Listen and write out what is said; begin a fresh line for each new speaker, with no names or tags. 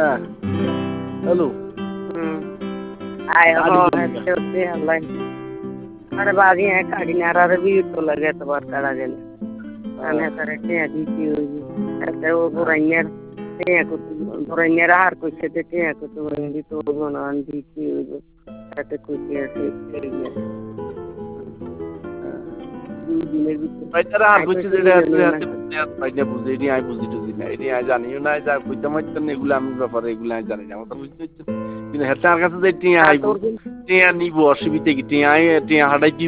hello
आए हो होते अल्लाह अरे बाजी है काड़ी नारा रे भी तो लगे तो बार कड़ा गेल आने करते हैं दी की ऐसे वो बुराइयां ते को बुराइयां हार कुछ देते हैं को तो हिंदी तो बनान दी की ऐसे कुछ ऐसे
বাইতারা আর কিছু যেটা বাইনা বুঝে এটি আমি বুঝি টুজি না এটি আমি জানিও না যা কইতে মাইতেন এগুলো আমি ব্যাপারে এগুলো আমি জানি না আমার বুঝতে কিন্তু হেতার কাছে যে টিয়া আইব টিয়া নিব অসুবিধা কি টিয়া হাঁটাই